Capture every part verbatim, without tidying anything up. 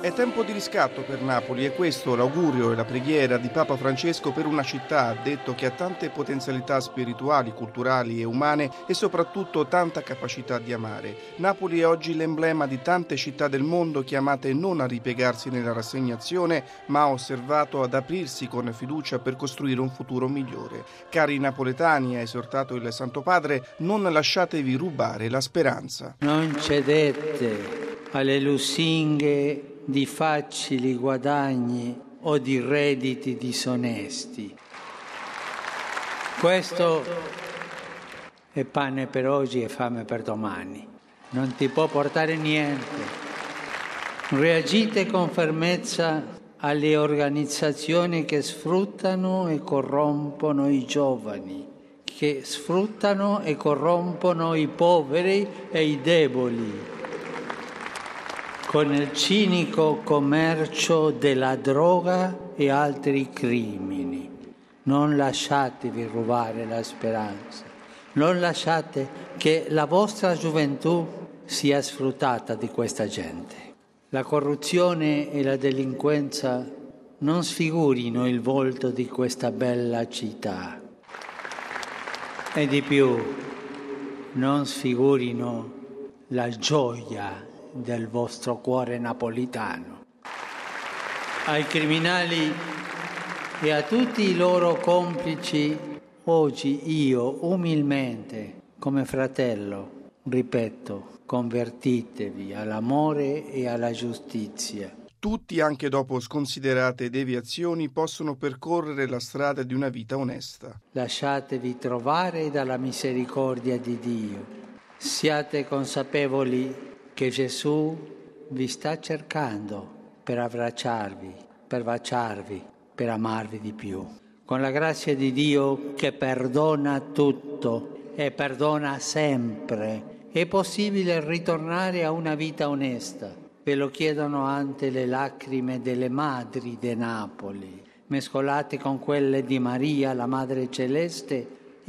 È tempo di riscatto per Napoli e questo l'augurio e la preghiera di Papa Francesco per una città, ha detto, che ha tante potenzialità spirituali, culturali e umane e soprattutto tanta capacità di amare. Napoli è oggi l'emblema di tante città del mondo chiamate non a ripiegarsi nella rassegnazione, ma ha osservato ad aprirsi con fiducia per costruire un futuro migliore. Cari napoletani, ha esortato il Santo Padre, non lasciatevi rubare la speranza. Non cedete alle lusinghe di facili guadagni o di redditi disonesti. Questo è pane per oggi e fame per domani. Non ti può portare niente. Reagite con fermezza alle organizzazioni che sfruttano e corrompono i giovani, che sfruttano e corrompono i poveri e i deboli, con il cinico commercio della droga e altri crimini. Non lasciatevi rubare la speranza. Non lasciate che la vostra gioventù sia sfruttata di questa gente. La corruzione e la delinquenza non sfigurino il volto di questa bella città. E di più, non sfigurino la gioia del vostro cuore napolitano. Ai criminali e a tutti i loro complici, oggi io umilmente, come fratello, ripeto, convertitevi all'amore e alla giustizia. Tutti, anche dopo sconsiderate deviazioni, possono percorrere la strada di una vita onesta. Lasciatevi trovare dalla misericordia di Dio. Siate consapevoli che Gesù vi sta cercando per abbracciarvi, per baciarvi, per amarvi di più. Con la grazia di Dio che perdona tutto e perdona sempre, è possibile ritornare a una vita onesta. Ve lo chiedono anche le lacrime delle madri di Napoli, mescolate con quelle di Maria, la Madre Celeste,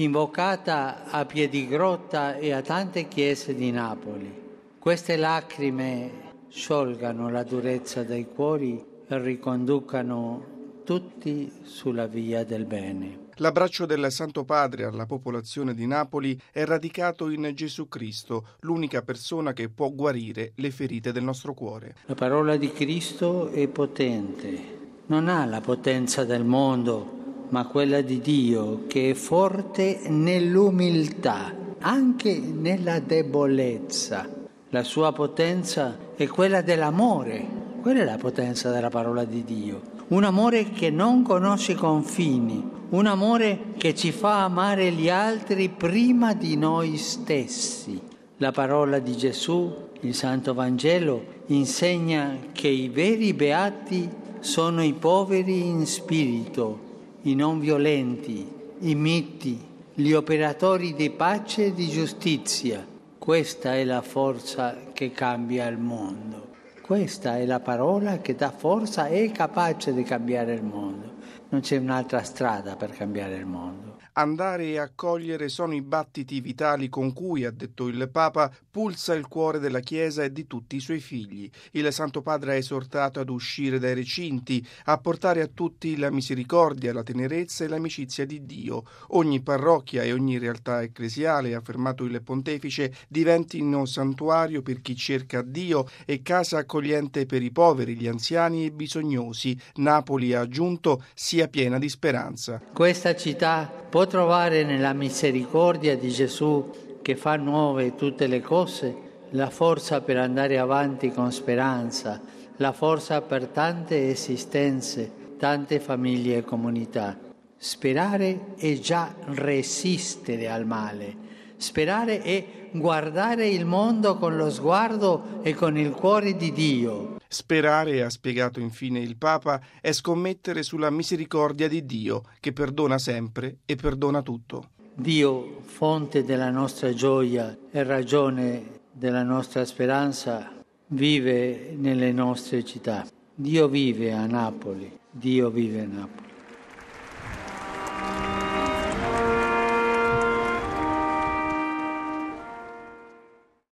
invocata a Piedigrotta e a tante chiese di Napoli. Queste lacrime sciolgano la durezza dei cuori e riconducano tutti sulla via del bene. L'abbraccio del Santo Padre alla popolazione di Napoli è radicato in Gesù Cristo, l'unica persona che può guarire le ferite del nostro cuore. La parola di Cristo è potente, non ha la potenza del mondo, ma quella di Dio, che è forte nell'umiltà, anche nella debolezza. La sua potenza è quella dell'amore, quella è la potenza della parola di Dio. Un amore che non conosce confini, un amore che ci fa amare gli altri prima di noi stessi. La parola di Gesù, il Santo Vangelo, insegna che i veri beati sono i poveri in spirito, i non violenti, i miti, gli operatori di pace e di giustizia. Questa è la forza che cambia il mondo. Questa è la parola che dà forza e è capace di cambiare il mondo. Non c'è un'altra strada per cambiare il mondo. Andare e accogliere sono i battiti vitali con cui, ha detto il Papa, pulsa il cuore della Chiesa e di tutti i suoi figli. Il Santo Padre ha esortato ad uscire dai recinti, a portare a tutti la misericordia, la tenerezza e l'amicizia di Dio. Ogni parrocchia e ogni realtà ecclesiale, ha affermato il Pontefice, diventino santuario per chi cerca Dio e casa accogliente per i poveri, gli anziani e i bisognosi. Napoli, ha aggiunto, sia piena di speranza. Questa città può trovare nella misericordia di Gesù, che fa nuove tutte le cose, la forza per andare avanti con speranza, la forza per tante esistenze, tante famiglie e comunità. Sperare è già resistere al male. Sperare è guardare il mondo con lo sguardo e con il cuore di Dio. Sperare, ha spiegato infine il Papa, è scommettere sulla misericordia di Dio, che perdona sempre e perdona tutto. Dio, fonte della nostra gioia e ragione della nostra speranza, vive nelle nostre città. Dio vive a Napoli, Dio vive a Napoli.